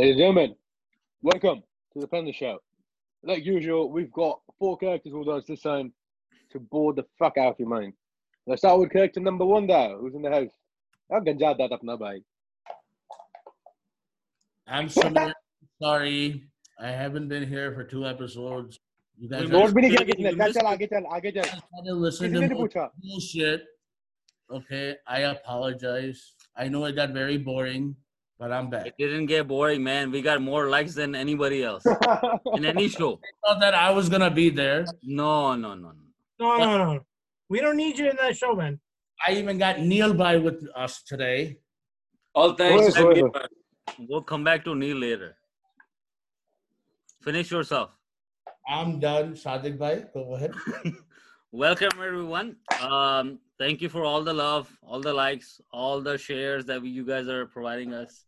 Ladies and gentlemen, welcome to the Panda Show. Like usual, we've got 4 characters with us this time to bore the fuck out of your mind. Let's start with character number 1 there. Who's in the house? How ganja that apna bhai? I'm sorry. I haven't been here for 2 episodes. You guys Note bhi nahi kiya kisne. Chal, aage chal. Listen to Kisne nahi pucha? bullshit. Okay, I apologize. I know it got very boring, but I'm back. It didn't get boring, man. We got more likes than anybody else in any show. I thought that I was gonna be there. No. No. We don't need you in that show, man. I even got Neil by with us today. All thanks. We'll come back to Neil later. Finish yourself. I'm done. Sadiq bhai, go ahead. Welcome, everyone. Thank you for all the love, all the likes, all the shares that you guys are providing us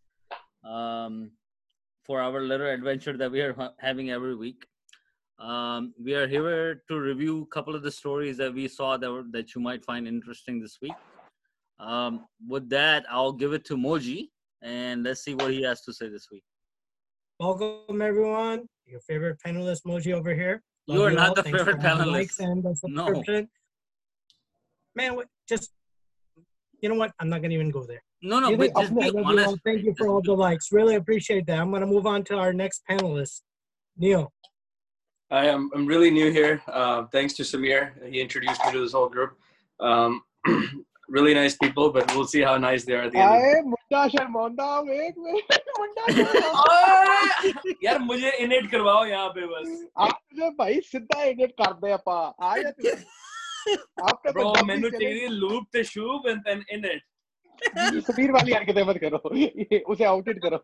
for our little adventure that we are having every week. We are here to review a couple of the stories that we saw that you might find interesting this week. With that, I'll give it to Moji, and let's see what he has to say this week. Welcome, everyone. Your favorite panelist, Moji, over here. You are not the favorite panelist. No. Man, you know what? I'm not going to even go there. No, but just be honest. Thank you for all the likes. Really appreciate that. I'm going to move on to our next panelist, Neil. I'm really new here. Thanks to Samir. He introduced me to this whole group. Really nice people, but we'll see how nice they are at the end. यार मुझे इनेट करवाओ यहाँ पे बस आप मुझे भाई सीधा इनेट कर दे अपा आ जा तू आपने ब्रो मैंने चाहिए लूप ते शूप एंड देन इनेट समीर वाली हरकतें मत करो उसे आउटेड करो.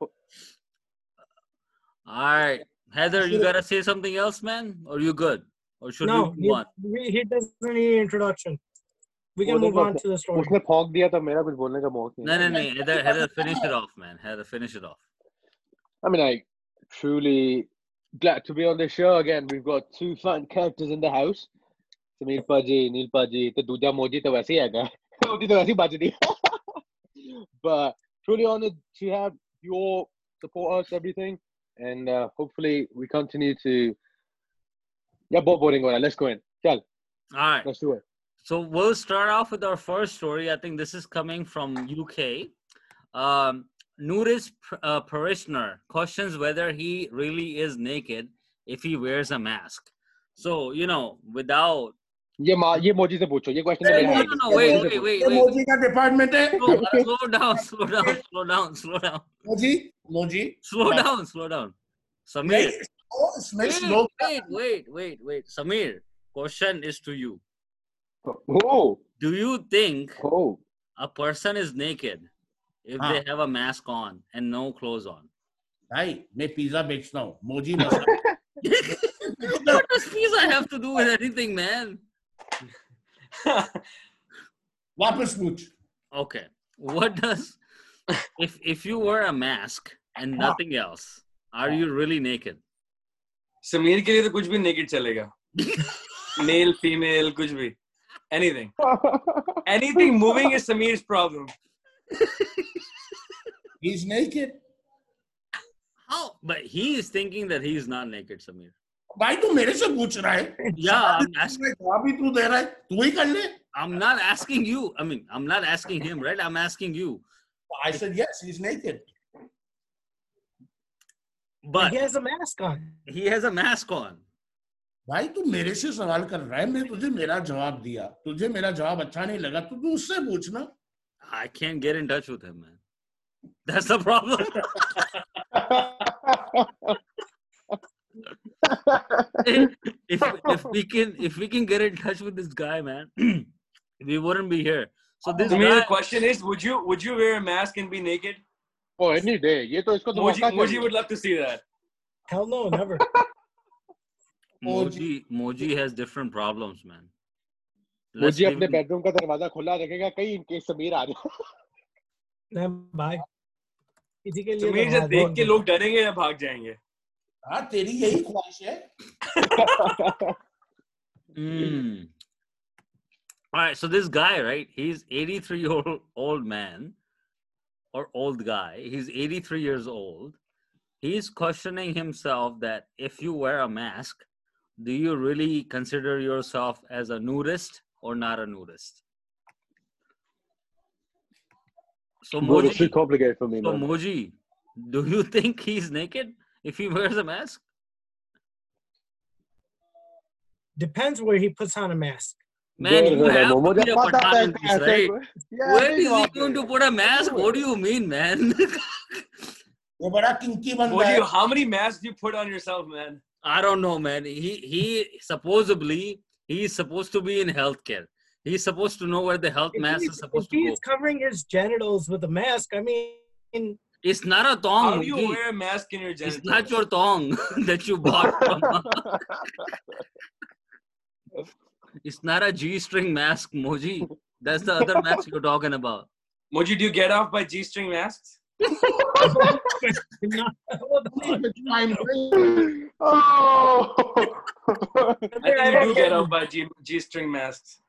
All right, Heather, you gotta say something else, man, or you good, or should we move on? He doesn't need an introduction. We can move on to the story. उसने phonk दिया तो मेरा कुछ बोलने का मौका नहीं. No. Heather, finish it off, man. Heather, finish it off. I mean, I'm truly glad to be on the show again. We've got 2 fun characters in the house. Sameer Paji, Neil Paji, तो दूजा Moji तो वैसे ही आएगा. Moji तो वैसे ही बज रही. But truly honored to have your support us, everything, and hopefully we continue to. Yeah, boring हो रहा. Let's go in. Chal. All right. Let's do it. So we'll start off with our first story. I think this is coming from UK. Noor's parishioner questions whether he really is naked if he wears a mask. So, without... ये Moji से पूछो. ये question No, wait. Moji का department है. Slow down. Moji. Slow down. Samir. Wait. Samir, question is to you. Oh. Do you think a person is naked if they have a mask on and no clothes on? भाई मैं pizza बेचता हूँ. Moji What does pizza have to do with anything, man? वापस पूछ. Okay. What does if you wear a mask and nothing else, are you really naked? Sameer के लिए तो कुछ भी naked चलेगा. Male, female, कुछ भी. Anything moving is Samir's problem. He's naked. How? But he is thinking that he is not naked, Samir. भाई तू मेरे से पूछ रहा है. Yeah, I'm asking. अभी तू दे रहा है. तू ही कर ले. I'm not asking you. I mean, I'm not asking him, right? I'm asking you. I said yes, he's naked. But he has a mask on. He has a mask on. भाई तू मेरे से सवाल कर रहा है. मैं तुझे मेरा जवाब दिया. तुझे मेरा जवाब अच्छा नहीं लगा तो तू उससे पूछना. I can't get in touch with him, man. That's the problem. if we can get in touch with this guy, man, we wouldn't be here. So this the question is, would you wear a mask and be naked? Oh, any day. ये तो इसको Moji would love to see that. Hell no, never. Moji has different problems, man. Moji अपने bedroom का दरवाजा खुला रखेगा कहीं in case Sameer आ जाए. नहीं भाई. किसी के लिए समीर जब देख के लोग डरेंगे या भाग जाएंगे. हाँ तेरी यही ख्वाहिश है. All right, so this guy, right? He's 83-year-old man or old guy. He's 83 years old. he's questioning himself that if you wear a mask, do you really consider yourself as a nudist or not a nudist? So Bro, it's too Moji, complicated for me, so man. Moji, do you think he's naked if he wears a mask? Depends where he puts on a mask. Man, There you है have momo to be जब a पता Pathan in है this, ऐसे right? Yeah, Where नहीं is he जवाब going they. to put a mask? What do you mean, man? वो बड़ा kinky बंदा Moji, है how many masks do you put on yourself, man? I don't know, man. He supposedly he's supposed to be in healthcare. He's supposed to know where the health mask is If supposed to go. he's covering his genitals with a mask, I mean, It's not a How thong, do you Moji. wear a mask in your genitals? It's not your thong that you bought from. It's not a G-string mask, Moji. That's the other mask you're talking about. Moji, do you get off by G-string masks? not, what the fuck? time Oh. I think you do get off by G-string masks.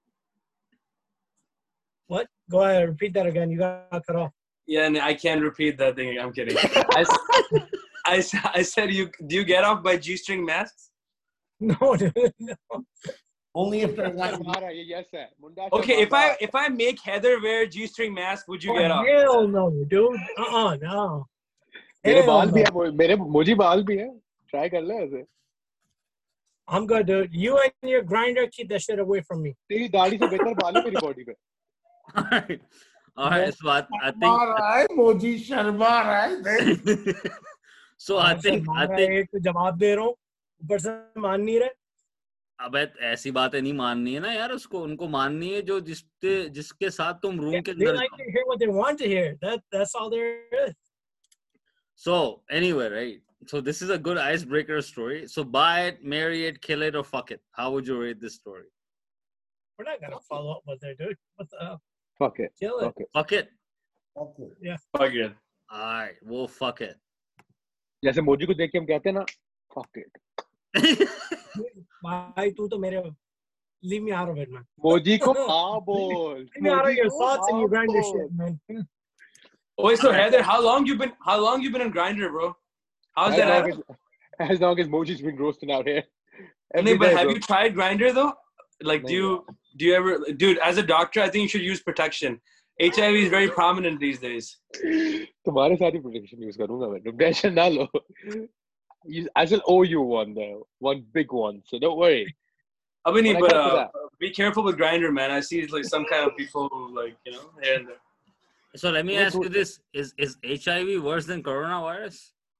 What? Go ahead, repeat that again. You got cut off. Yeah, and I can't repeat that thing. I'm kidding. I said, do you get off by G-string masks? No, dude, no. only if they're like हमारा ये yes है मुंडा Okay, if I make Heather wear G-string mask, would you get off? Hell no, dude. No. मेरे Hell बाल no. भी है मेरे मुझी बाल भी है try कर ले ऐसे I'm good, dude. You and your grinder, keep that shit away from me. तेरी दाढ़ी से बेहतर बाल है मेरी बॉडी पे All right. So I Sharma रहा है मोजी शर्मा रहा है देख so I think एक तो जवाब दे रहा हूँ ऊपर से मान नहीं रहे. अबे ऐसी बातें नहीं माननी है ना यार उसको उनको माननी है जो जिसके साथ तुम रूम के They अंदर like to hear what they want to hear. That's all there is. So anyway, right? So this is a good icebreaker story. So buy it, marry it, kill it, or fuck it. How would you rate this story? We're not gonna follow up with it, dude. What the hell? fuck it Kill it. fuck it Fuck it. okay Fuck it. All right, we'll fuck it. जैसे मोजी को देख के हम कहते हैं ना fuck it भाई तू तो मेरे leave me out of it, man. मोजी को हाँ बोल Leave me out of your thoughts and your grinder बोल। shit, man. Oh, wait, so Heather, how long you been in Grindr, bro? How's as that long happen? as long as Moji's been roasting out here No, every but day, have bro. you tried Grindr though? Like, do No, you ever, dude? As a doctor, I think you should use protection. HIV is very prominent these days. तुम्हारे साथ ही protection use करूंगा मैं तुम tension ना लो I still owe you one though one big one so don't worry I mean, When I but come to that. be careful with Grindr, man. I see like some kind of people who, like, you know, here and there. So let me ask you this: Is HIV worse than coronavirus?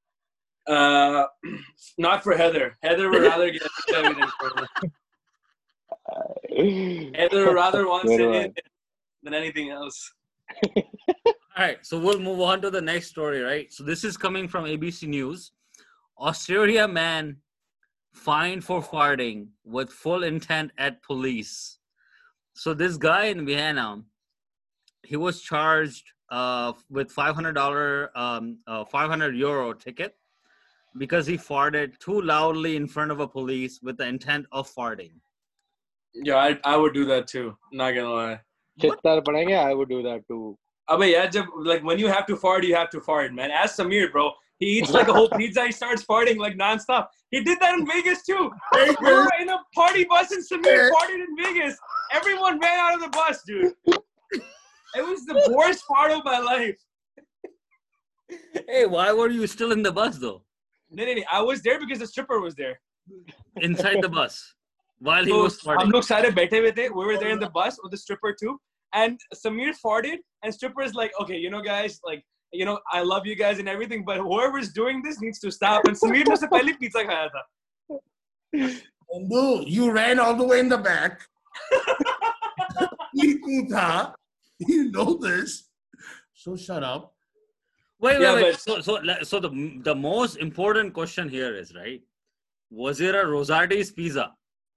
Not for Heather. Heather would rather get HIV than Corona. Heather would rather wants Good it one. in than anything else. All right, so we'll move on to the next story, right? So this is coming from ABC News. Australia man fined for farting with full intent at police. So this guy in Vienna, he was charged with $500 €500 ticket because he farted too loudly in front of a police with the intent of farting. Yeah, I would do that too. Not gonna lie. चित्तर पड़ेंगे I would do that too But yeah, like when you have to fart, you have to fart, man. Ask Samir, bro. He eats like a whole pizza. He starts farting like nonstop. He did that in Vegas too. We were in a party bus and Samir farted in Vegas. Everyone ran out of the bus, dude. It was the worst fart of my life. Hey, why were you still in the bus though? No. I was there because the stripper was there. Inside the bus while he So, was farting. हम लोग सारे बैठे हुए थे. We were there in the bus with the stripper too. And Samir farted, and stripper is like, okay, you know, guys, like, you know, I love you guys and everything, but whoever's doing this needs to stop. And Samir ने उससे पहले pizza खाया था. No, you ran all the way in the back. You know this. So shut up. Wait. Yeah, So the most important question here is, right? Was it a Rosati's pizza?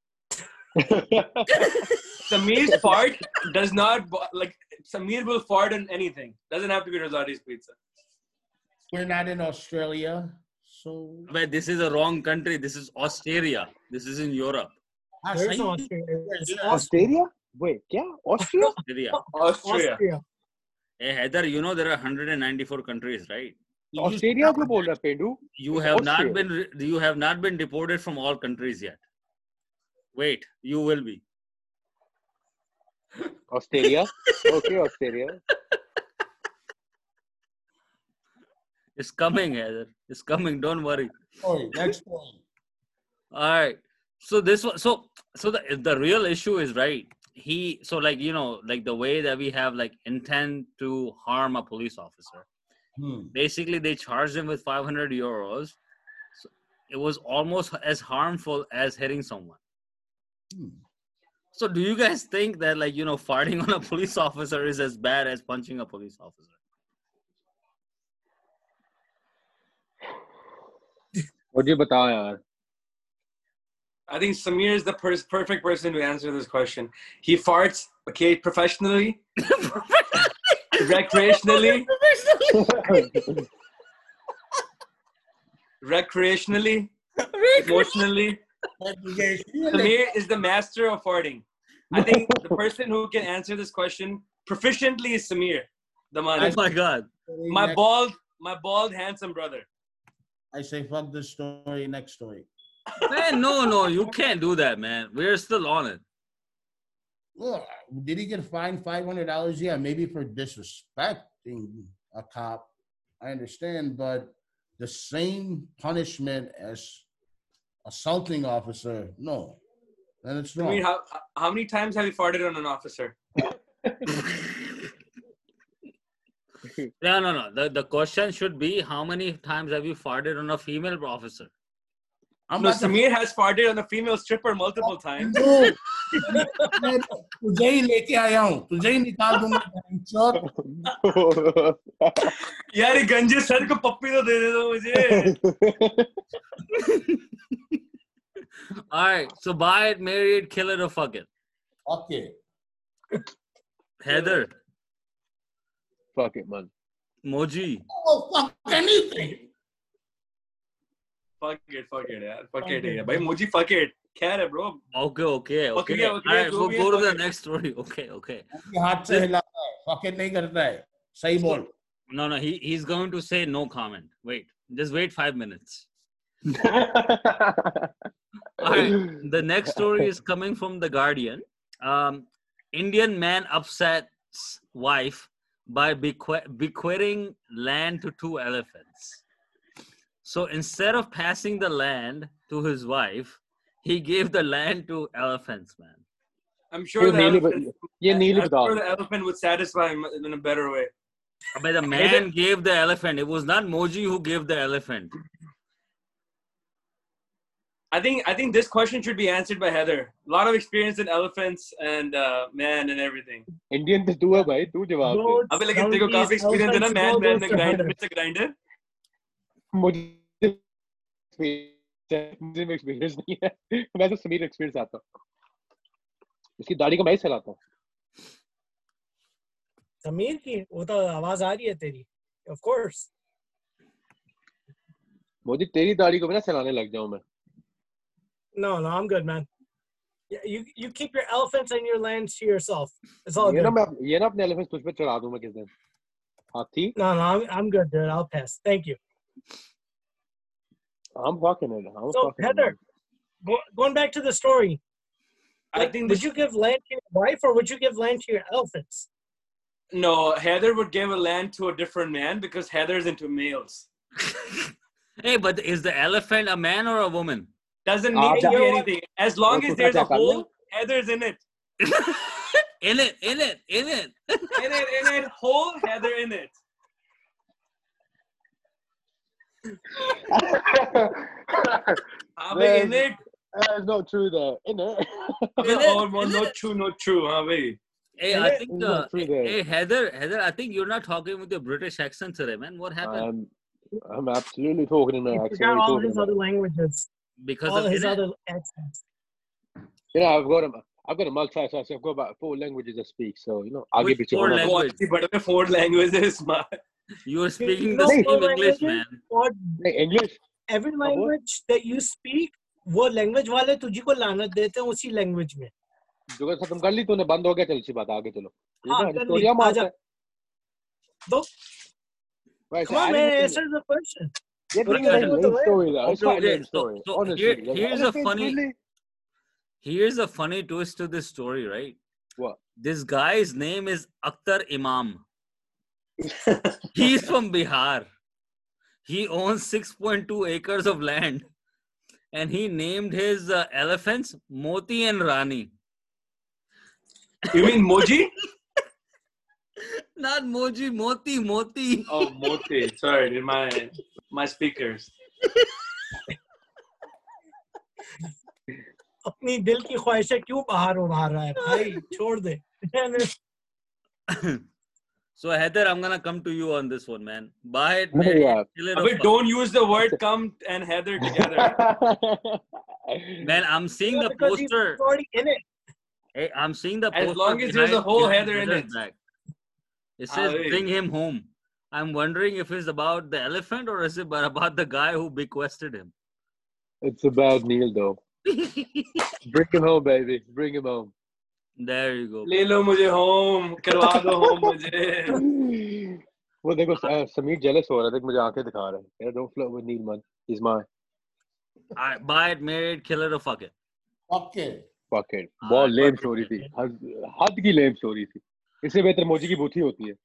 Samir's fart does not, like, Samir will fart on anything. Doesn't have to be Rosati's pizza. We're not in Australia, so. Wait, this is a wrong country. This is Australia. This is in Europe. There's no Australia. It's Australia wait क्या Austria Australia. Austria. Austria. Hey, Heather, you know there are 194 countries, right? Australia क्यों बोल रहा है पेंडू? You have not been deported from all countries yet. Wait, you will be. Australia, okay, Australia. It's coming, Heather. It's coming. Don't worry. Next point. All right. So this was so the real issue is, right, like the way that we have like intent to harm a police officer. Basically they charged him with 500 euros. So it was almost as harmful as hitting someone. So do you guys think that farting on a police officer is as bad as punching a police officer? मुझे बताओ यार. I think Samir is the perfect person to answer this question. He farts, okay, professionally, recreationally, emotionally. Samir is the master of farting. I think the person who can answer this question proficiently is Samir. The man. Oh my God. My bald, handsome brother. I say fuck this story, next story. Man, no, you can't do that, man. We're still on it. Well, did he get fined $500? Yeah, maybe for disrespecting a cop. I understand, but the same punishment as assaulting officer, no. Then it's wrong. I mean, how many times have you farted on an officer? No. The question should be, how many times have you farted on a female officer? Samir has farted on a female stripper multiple times. तुझे ही लेके आया हूँ, तुझे ही निकाल दूंगा. यार ये गंजे सर को पप्पी तो दे दो मुझे. All right, so buy it, marry it, kill it, or fuck it. Okay. Heather. Fuck it, man. Moji. Oh, fuck anything. Fuck it, yaar. Fuck it, yaar. Bhai, Moji, fuck it. Kya hai, bro? Okay. All right, we'll go to the next story. Okay. हाथ से हिलाता है, fuck it नहीं करता है. सही बोल. No, he's going to say no comment. Just wait 5 minutes. All right, the next story is coming from The Guardian. Indian man upsets wife by bequeathing land to 2 elephants. So instead of passing the land to his wife, he gave the land to elephants, man. I'm sure the elephant would satisfy him in a better way. But the man gave the elephant. It was not Moji who gave the elephant. I think this question should be answered by Heather. A lot of experience in elephants and man and everything. Indian तो तू है भाई, तू जवाब दे. अबे लेकिन तेरे को काफी experience है ना man Mr. Grinder. मुझे experience नहीं है. मैं तो समीर experience आता हूँ. इसकी दाढ़ी को मैं ही चलाता हूँ. समीर की वो तो आवाज आ रही है तेरी. Of course. मुझे तेरी दाढ़ी को भी ना चलाने लग जाऊँ मैं. No, I'm good, man. Yeah, you keep your elephants and your lands to yourself. It's all good. ये ना अपने elephants तुझ पे चढ़ा दूँ मैं किस दिन. हाथी. No, I'm good, dude. I'll pass. Thank you. I'm fucking it. So Heather, going back to the story, would you give land to your wife or would you give land to your elephants? No, Heather would give a land to a different man because Heather's into males. Hey, but is the elephant a man or a woman? Doesn't need to be anything. As long as there's a hole, Heather's in it. In it. In it. Hole, Heather in it. In it. That's not true there. In it. Not true. Hey, I think hey Heather, I think you're not talking with your British accent today, man. What happened? I'm absolutely talking in my accent. He forgot all his other languages. Because all of his other accents. Yeah, I've got a multi-task. I've got about 4 languages I speak. So I'll give it to you. 4 languages, man. You are speaking the same English, man. English. Every language that you speak, वो language वाले तुझी को लानत देते हैं उसी language में. जो खत्म कर ली तूने बंद हो गया चल सी बात आगे चलो. हाँ, स्टोरियां मार. तो Right, Come on, man, answer the question. Yeah, What this is are a you very doing with the lame whale? story though. It's quite a Okay, lame story. so Honestly, like, here's a elephants, funny really? here's a funny twist to this story, right? What? This guy's name is Akhtar Imam. He's from Bihar. He owns 6.2 acres of land, and he named his elephants Moti and Rani. You mean Moji? Not Moji, Moti, Moti. Oh, Moti. Sorry, dude, my speakers. अपनी दिल की ख्वाहिशें क्यों बाहर उड़ा रहा है भाई छोड़ दे So Heather, I'm gonna come to you on this one, man. Buy it, No, man. yeah. Kill it or Abhi, fuck don't use the word "come" and Heather together. it. Man, I'm seeing the because he's poster. already in it. Hey, I'm seeing the poster. As long as there's a behind whole Kiran Heather in Brothers it. back. It says Aye. bring him home. I'm wondering if it's about the elephant or is it about the guy who bequested him? It's about Neil though. Bring him home, baby. Bring him home. There you go. ले लो मुझे home, करवा दो home मुझे. वो देखो Sameer jealous हो रहा है, देख मुझे आंखें दिखा रहा है. Yeah, don't flirt with Neil, man. He's mine. All right, buy it, marry it, kill it or fuck it. Okay. Fuck it. बहुत lame fuck story it. थी. हद की lame story थी. इससे बेहतर मोजी की बूथी होती है.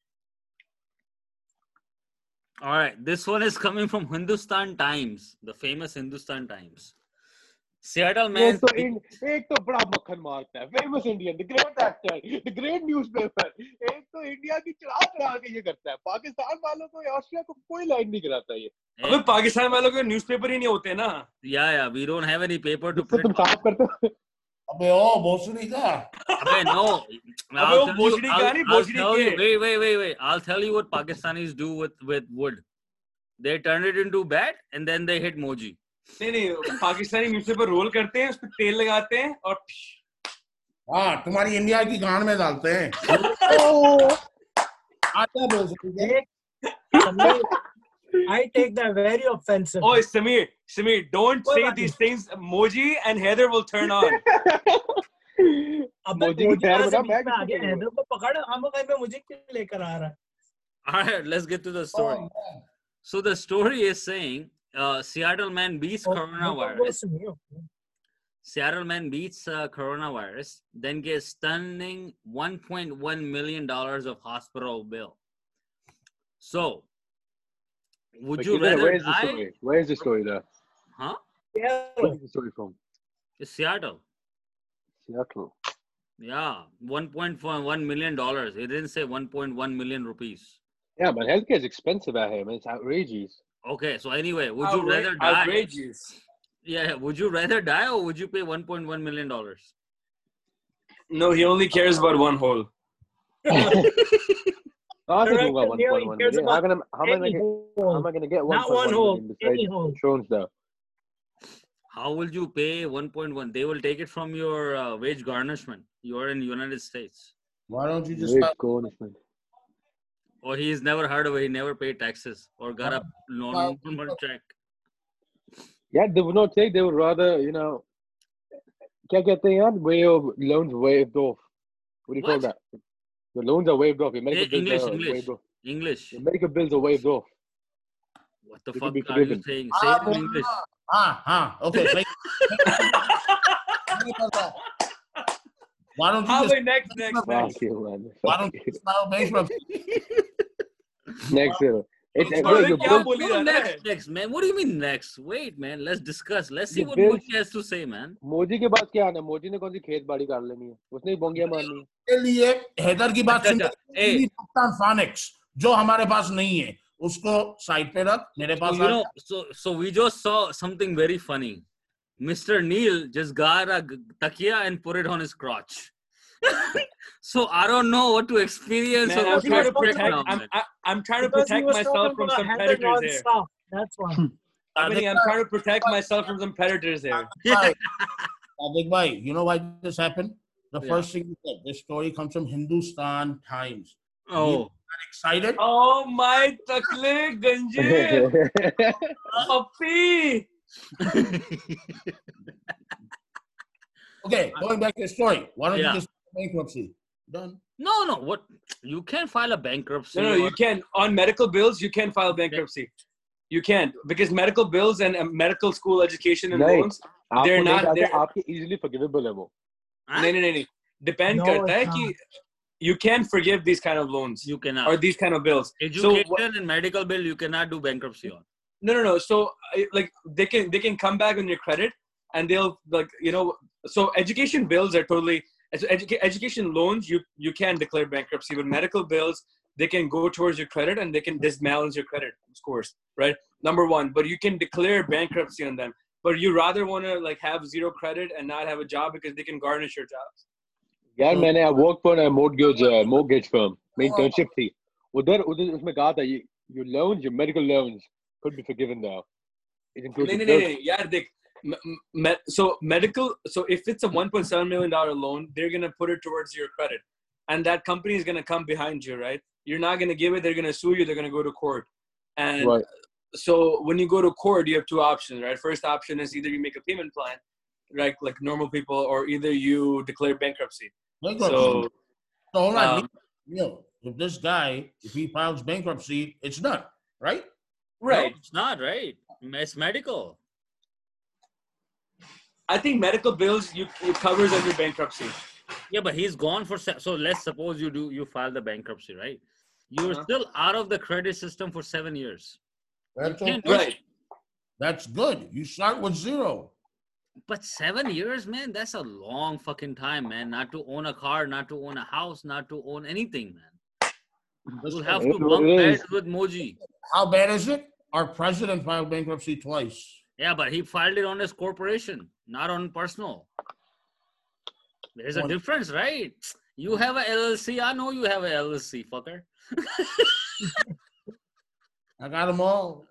All right, this one is coming from Hindustan Times, the famous Hindustan Times. Seattle man. एक तो बड़ा मक्खन मारता है. Famous Indian, the great actor, the great newspaper. एक तो इंडिया की चढ़ा के ये करता है. पाकिस्तान वालों को या ऑस्ट्रेलिया को कोई लाइन नहीं कराता ये. अबे पाकिस्तान वालों के न्यूज़पेपर ही नहीं होते ना. Yeah, we don't have any paper to तो print. तुम साफ करते हो. अबे ओ भोसड़ी का. Okay, no. अबे वो भोसड़ी का नहीं, भोसड़ी के. Wait. I'll tell you what Pakistanis do with wood. They turn it into bat and then they hit moji. नहीं पाकिस्तानी न्यूज़पेपर रोल करते हैं, उस पर तेल लगाते हैं और हाँ तुम्हारी इंडिया की गांड में डालते हैं. आटा भोसड़ी का. I take that very offensive. Oh, Samir, don't say these things. Moji and Heather will turn on. अबे मोजी की मोजी पैर कहाँ से बना, बीच मैं में आ किसको गया? करूँगा? हैदर को पकड़, हम कहीं पे मुझे क्यों लेकर आ रहा है? All right, let's get to the story. Oh, So the story is saying Seattle man beats coronavirus. Seattle man beats coronavirus, then gets stunning $1.1 million of hospital bill. So, would you rather Where's the die? story? Where's the story there? Huh? Where's the story from? It's Seattle. Seattle. Yeah, $1.1 million. It didn't say 1.1 million rupees. Yeah, but healthcare is expensive out here, man. It's outrageous. Okay, so anyway, would you rather die? Outrageous. Yeah, would you rather die or would you pay $1.1 million? No, he only cares about one hole. I think Director we'll Neil, 1.1 he cares million. How about am I gonna get Not 1.1 one hole, million any besides hole. insurance though? How will you pay 1.1? They will take it from your wage garnishment. You are in the United States. why don't you just Wait, start? go on, man. Or he's never heard of it. He never paid taxes or got a normal check. Yeah, they would not take. They would rather, you know, क्या कहते हैं यार? Loans waived off. What do you call What? that? The loans are waived off. Your medical bills are waived off. English. Your medical bills are waived off. What the You fuck could be are you forgiven. saying? Say it in English. Okay. Why don't you just Next. Fuck you, man. why Fuck don't you you. just file bankruptcy? Next year. It's Sorry, wait, your क्या bills, बोली जा No, रहा है? next, man. What do you mean next? Wait, man. Let's discuss. Let's see Your what bills- Moji has to say, man. Modi के पास क्या आना? मोदी ने कौन सी खेत बाड़ी कर लेनी है? उसने ही बोंगियां मारनी है. के लिए हैदर की बात अच्छा, सुन. फानिक्स जो हमारे पास नहीं है उसको साइड पे रख. मेरे So, pass you know, so we just saw something very funny. Mr. Neil just got a takia and put it on his crotch. So I don't know what to experience Man, or I'm what to trying to expect protect. now. I'm trying to Because he protect was myself talking from about some Heather predators here. non-stop. That's why. I mean, I'm trying to protect myself from some predators here. Big bhai, you know why this happened? The Yeah. first thing you said, this story comes from Hindustan Times. Oh. You got excited? Oh my takle ganje, puppy. Okay, going back to the story. Why don't Yeah. you just bankruptcy? Done. No. What? You can't file a bankruptcy. No, you can. On medical bills, you can file bankruptcy. You can't because medical bills and medical school education and Right. loans, they're आपको नहीं not. डालते, They're आपके easily forgivable है वो. Huh? नहीं. Depend No, करता है it's कि you can forgive these kind of loans You cannot. or these kind of bills. Education and medical bill, you cannot do bankruptcy on. No. So like they can come back on your credit and they'll like So education bills are totally. So education loans you can declare bankruptcy, but medical bills they can go towards your credit and they can disbalance your credit scores, right? Number one, but you can declare bankruptcy on them. But you rather want to like have zero credit and not have a job because they can garnish your jobs. यार मैंने I work for a mortgage firm. मेरी internship थी. उधर उसमें कहा था your loans, your medical loans could be forgiven now. It includes. नहीं. यार देख. So medical. So if it's a $1.7 million loan, they're gonna put it towards your credit, and that company is gonna come behind you, right? You're not gonna give it. They're gonna sue you. They're gonna go to court, and Right. so when you go to court, you have two options, right? First option is either you make a payment plan, right, like normal people, or either you declare bankruptcy. So hold on. If this guy, if he files bankruptcy, it's done, right? Right. No, it's not right. It's medical. I think medical bills it covers under bankruptcy. Yeah, but he's gone for so let's suppose you file the bankruptcy, right? You're still out of the credit system for 7 years. That's You can't- Right. That's good. You start with zero. But 7 years, man, that's a long fucking time, man. Not to own a car, not to own a house, not to own anything, man. You'll have to bump heads with Moji. How bad is it? Our president filed bankruptcy twice. Yeah, but he filed it on his corporation, not on personal. There's a difference, right? You have a LLC. I know you have a LLC, fucker. I got them all.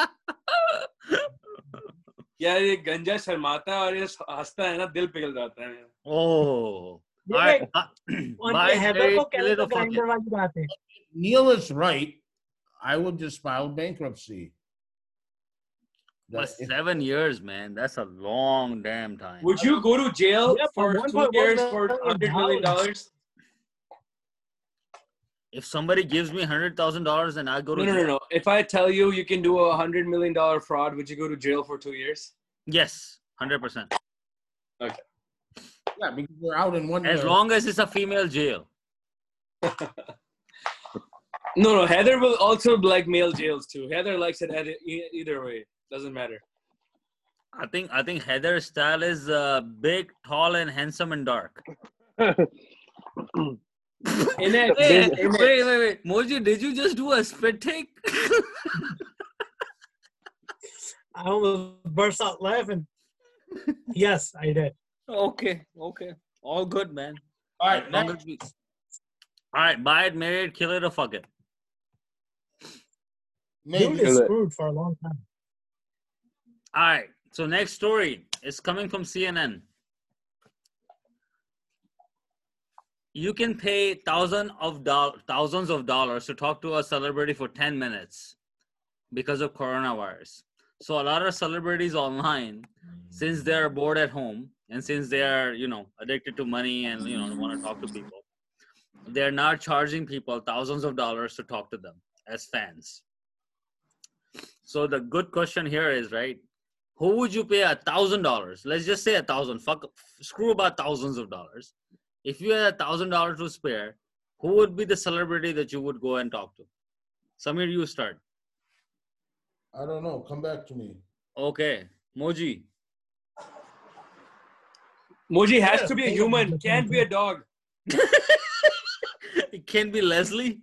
यार ये गंजा शर्माता है और ये हंसता है ना दिल पिघल जाता है. Oh. ये All right. on Bye, ये हैदर Terry. को Kill कहने it तो or fuck grinder it. वाली बात है. Neil is right. I would just file bankruptcy. But 7 years, man, that's a long damn time. Would you go to jail Yeah, for but 2 years for $1.1 $100 million? If somebody gives me $100,000 and I go to No. If I tell you you can do a $100 million fraud, would you go to jail for 2 years? Yes, 100%. Okay. Yeah, because we're out in 1 As year. long as it's a female jail. No. Heather will also like male jails too. Heather likes it either way. Doesn't matter. I think Heather's style is big, tall, and handsome and dark. Wait. Moji, did you just do a spit take? I almost burst out laughing. Yes, I did. Okay. All good, man. All right, Long next. as we- All right, buy it, marry it, kill it, or fuck it. Dude Maybe. is screwed for a long time. All right, so next story is coming from CNN. You can pay thousands of dollars to talk to a celebrity for 10 minutes because of coronavirus. So a lot of celebrities online, since they're bored at home and since they are, addicted to money and, want to talk to people, they're now charging people thousands of dollars to talk to them as fans. So the good question here is, right? Who would you pay $1,000? Let's just say 1,000. Screw about thousands of dollars. If you had $1,000 to spare, who would be the celebrity that you would go and talk to? Samir, you start. I don't know. Come back to me. Okay, Moji. Moji has to be a human. Can't be a dog. It can be Leslie.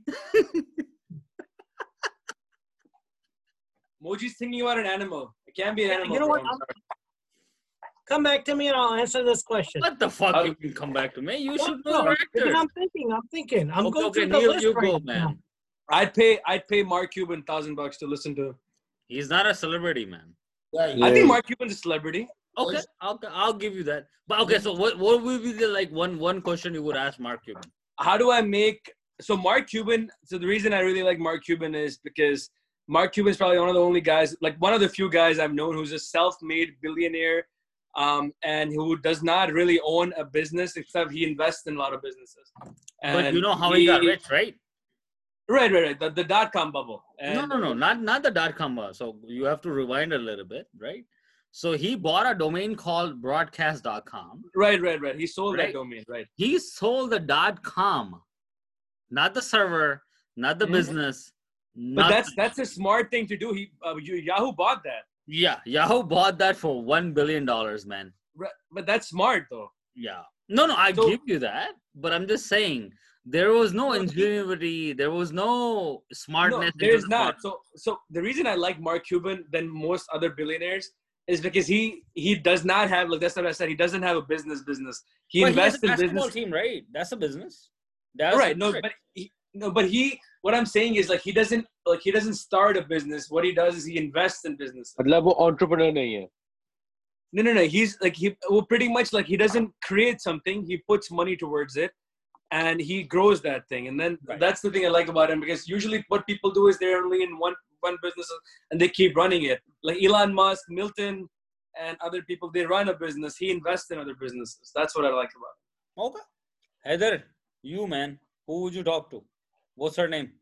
Moji's thinking about an animal. It can't be an animal. You know what? bro. I'm sorry. Come back to me and I'll answer this question. What the fuck? You can come back to me. You should know No, because actor. I'm thinking. I'm going Okay, through the Neil, list you right go, now. man. I'd pay Mark Cuban $1,000 to listen to him. He's not a celebrity, man. Yeah, I think Mark Cuban's a celebrity. Okay, I'll give you that. But okay, so what would be the one question you would ask Mark Cuban? How do I make so Mark Cuban? So the reason I really like Mark Cuban is because Mark Cuban's probably one of the only guys, like one of the few guys I've known who's a self-made billionaire, and who does not really own a business except he invests in a lot of businesses. But you And know how he got rich, right? Right. The dot-com bubble. No, not the .com. So you have to rewind a little bit, right? So he bought a domain called broadcast.com. Right. He sold Right. that domain, right? He sold the .com, not the server, not the business. But that's a smart thing to do. Yahoo bought that. Yeah, Yahoo bought that for $1 billion, man. Right. But that's smart though. Yeah. No, I give you that. But I'm just saying, there was no ingenuity. There was no smartness. No, there's not. So the reason I like Mark Cuban than most other billionaires is because he does not have, like that's what I said, he doesn't have a business. He invests in business. Team, right? That's a business. Right. But what I'm saying is like he doesn't start a business. What he does is he invests in business. मतलब वो entrepreneur नहीं है. No. He's like pretty much like he doesn't create something. He puts money towards it, and he grows that thing. And then that's the thing I like about him, because usually what people do is they're only in one business and they keep running it. Like Elon Musk, Milton, and other people, they run a business. He invests in other businesses. That's what I like about him. Okay. Heather, you man, who would you talk to? What's her name?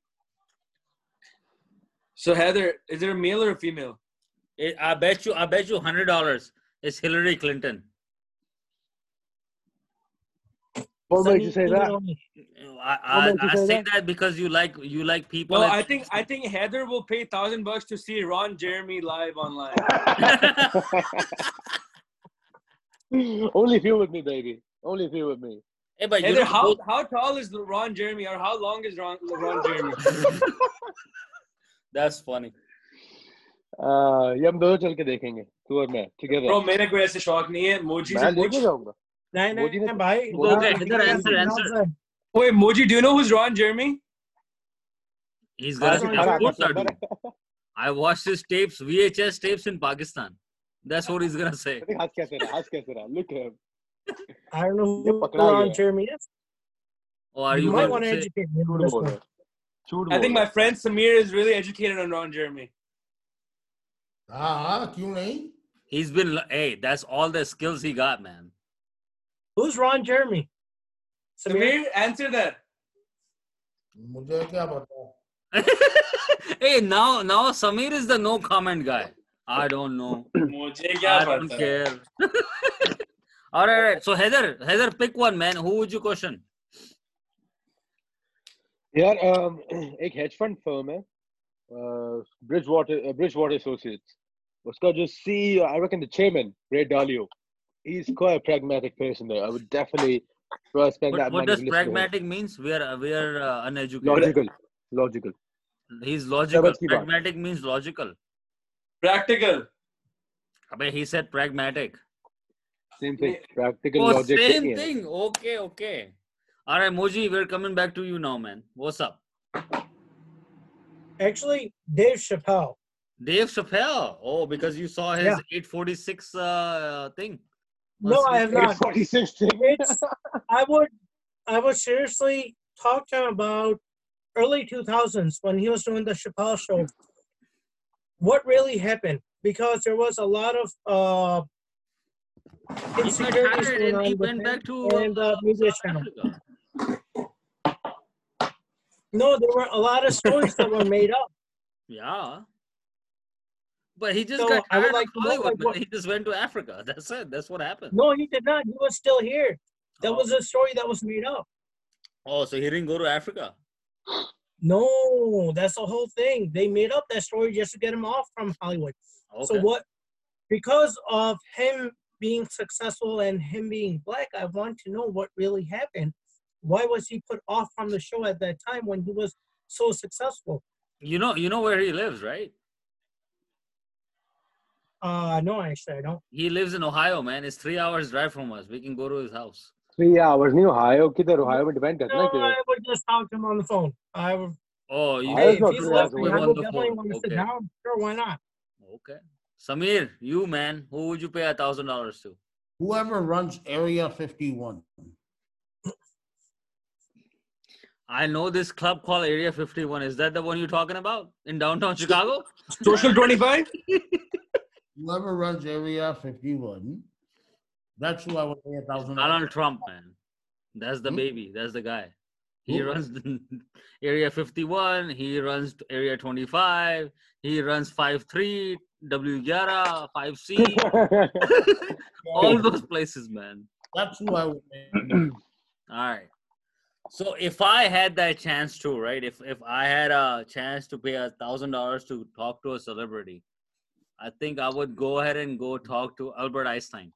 So Heather, is it a male or a female? I bet you $100. It's Hillary Clinton. What makes you say that? I say that because you like people. No, I think Heather will pay $1,000 to see Ron Jeremy live online. Only if you're with me, baby. Only if you're with me. Hey, but Heather, how tall is Ron Jeremy, or how long is Ron Jeremy? That's funny. ये हम दोनों चल के देखेंगे तू और मैं together. Bro, मेरे को ऐसे शौक नहीं है. Moji से पूछ. नहीं भाई. Okay, answer. Wait, Moji, do you know who's Ron Jeremy? He's gonna say, of course I do. I watched his tapes, VHS tapes in Pakistan. That's what he's gonna say. हंस कैसे रहा? Look at him. I don't know who Ron Jeremy is. Or are you might going want to to educate me on this one. I think my friend Samir is really educated on Ron Jeremy. क्यों नहीं? He's been, hey, that's all the skills he got, man. Who's Ron Jeremy? Samir, answer that. मुझे क्या पता? Hey, now Samir is the no comment guy. I don't know. मुझे क्या I don't पता? care. All right. So Heather, pick one, man. Who would you question? यार एक hedge fund firm है, Bridgewater Associates. उसका जो CEO, I reckon the chairman, Ray Dalio, he's quite a pragmatic person there. I would definitely try to spend that money. What does pragmatic means? We are uneducated. Logical. He's logical. Pragmatic means logical. Practical. Abey, he said pragmatic. Same thing. Practical logic. Same thing. Okay. All right, Moji, we're coming back to you now, man. What's up? Actually, Dave Chappelle. Dave Chappelle. Oh, because you saw his 846 thing. No, I have not. 846 thing. I would seriously talk to him about early 2000s when he was doing the Chappelle show. What really happened? Because there was a lot of insecurities going on with him and the media channel. No, there were a lot of stories that were made up. Yeah. But he just So, got I would tired like of to know, Hollywood, like, man. what- He just went to Africa. That's it. That's what happened. No, he did not. He was still here. That Oh. was a story that was made up. Oh, so he didn't go to Africa. No, that's the whole thing. They made up that story just to get him off from Hollywood. Okay. So what? Because of him being successful and him being black, I want to know what really happened. Why was he put off from the show at that time when he was so successful? You know where he lives, right? No, actually, I don't. He lives in Ohio, man. It's 3 hours drive from us. We can go to his house. 3 hours नहीं Ohio किधर Ohio में depend करता No, है कि I would just talk to him on the phone. I would. Oh, you Hey, Hey, it's not if he's 3 hours listening, away. I on would the definitely phone. want to sit Okay. down. Sure, why not? Okay. Samir, you man, who would you pay $1,000 to? Whoever runs Area 51. I know this club called Area 51. Is that the one you're talking about in downtown Chicago? Social 25? Whoever runs Area 51 That's who I would pay $1,000. Donald Trump, man. That's the Hmm? baby. That's the guy. He Who? runs Area 51. He runs Area 25. He runs 53, W11, 5C. All those places, man. That's who I would pay. All right. So if I had that chance too, right? If I had a chance to pay $1,000 to talk to a celebrity, I think I would go ahead and go talk to Albert Einstein.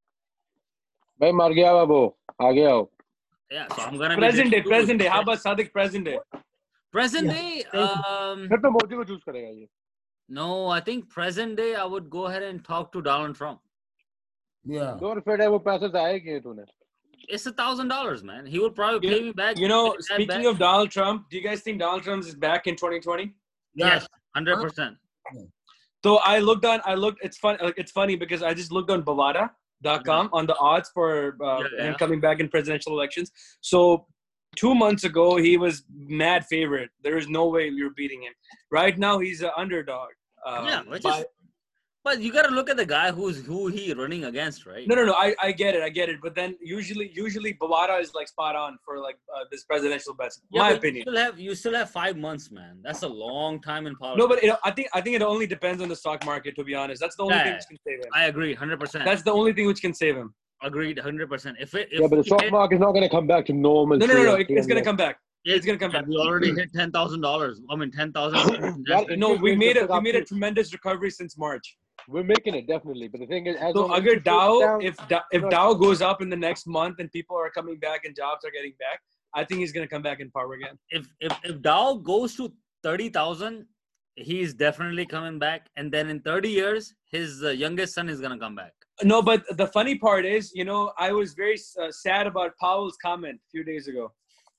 भाई मर गया वो आ गया हो Yeah, so I'm gonna Present be day, present day. How about Sadiq present day? present Yeah, day? फिर तो मोदी को choose करेगा ये No, I think present day I would go ahead and talk to Donald Trump. Yeah. तो फिर है वो पैसे जाए किए तूने It's $1,000, man. He would probably pay me back. You know, pay that speaking back. of Donald Trump, do you guys think Donald Trump is back in 2020? Yes, 100%. So it's funny because I just looked on Bovada.com on the odds for him coming back in presidential elections. So 2 months ago, he was mad favorite. There is no way we were beating him. Right now, he's an underdog. Yeah, but you got to look at the guy who he running against, right? No. I get it. But then usually Bovada is like spot on for like this presidential bets. Yeah, My but opinion. You still have 5 months, man. That's a long time in politics. No, but I think it only depends on the stock market. To be honest, that's the only thing which can save him. I agree, 100%. That's the only thing which can save him. Agreed, 100%. If but the stock market is not going to come back to normal. No. It's going to come back. It's going to come back. We already hit $10,000. I mean, 10,000. No, we made a tremendous recovery since March. We're making it definitely, but the thing is, so agar Dow, if Dow goes up in the next month and people are coming back and jobs are getting back, I think he's going to come back in power again. If Dow goes to 30,000, he's definitely coming back, and then in 30 years, his youngest son is going to come back. No, but the funny part is, I was very sad about Powell's comment a few days ago.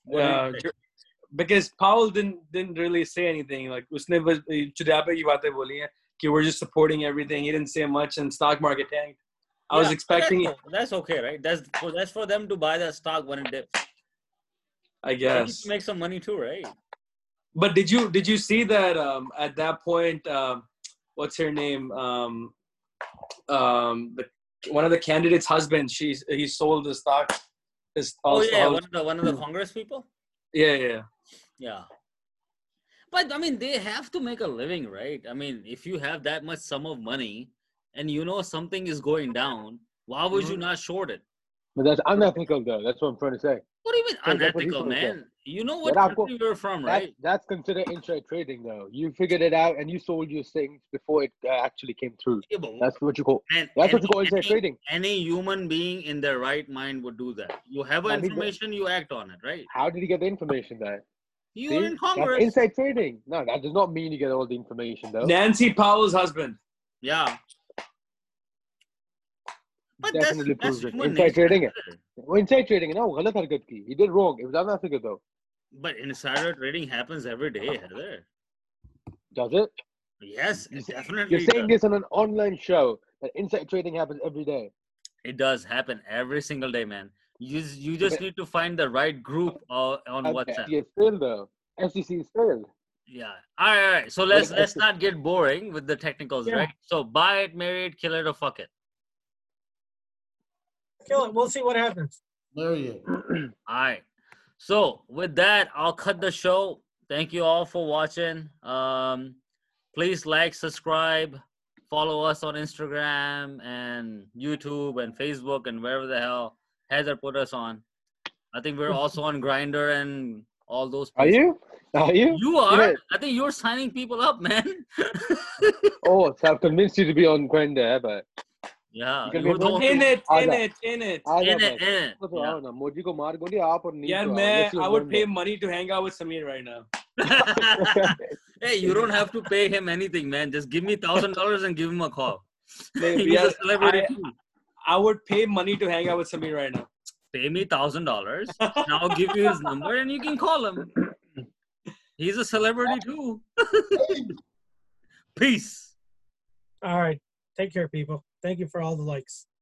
Because Powell didn't really say anything. Like, usne chudape ki baatein boli hain ki we're just supporting everything. He didn't say much, and stock market tanked. I was expecting. That's okay, right? That's for them to buy that stock when it dips. I guess to make some money too, right? But did you see that at that point? What's her name? One of the candidates' husbands. He sold the stock. One of the Congress people. Yeah. But I mean, they have to make a living, right? I mean, if you have that much sum of money and something is going down, why would you not short it? But that's unethical, though. That's what I'm trying to say. What do you mean unethical, man? You know what country we're from, right? That's considered insider trading, though. You figured it out and you sold your things before it actually came through. Yeah, that's what you call. That's what you call insider trading. Any human being in their right mind would do that. You have information, you act on it, right? How did he get the information there? You're in Congress. That's inside trading. No, that does not mean you get all the information, though. Nancy Powell's husband. Yeah. But definitely proves it. Inside trading. Inside trading. No, galat harkat ki. He did wrong. It was unethical, though. But insider trading happens every day, Heather. Does it? Yes, it definitely You're saying this on an online show, that inside trading happens every day. It does happen every single day, man. You just need to find the right group on WhatsApp. FTC is failed, though. FCC is failed. Yeah. All right. So let's not get boring with the technicals, right? So buy it, marry it, kill it, or fuck it. Kill it. We'll see what happens. There you go. All right. So with that, I'll cut the show. Thank you all for watching. Please like, subscribe, follow us on Instagram and YouTube and Facebook and wherever the hell Heather put us on. I think we're also on Grindr and all those places. Are you? You are? I think you're signing people up, man. So I've convinced you to be on Grindr, but... Yeah. In it. Yeah. I would pay money to hang out with Samir right now. Hey, you don't have to pay him anything, man. Just give me $1,000 and give him a call. He's a celebrity too. I would pay money to hang out with Samir right now. Pay me $1,000. Now I'll give you his number and you can call him. He's a celebrity too. Peace. All right. Take care, people. Thank you for all the likes.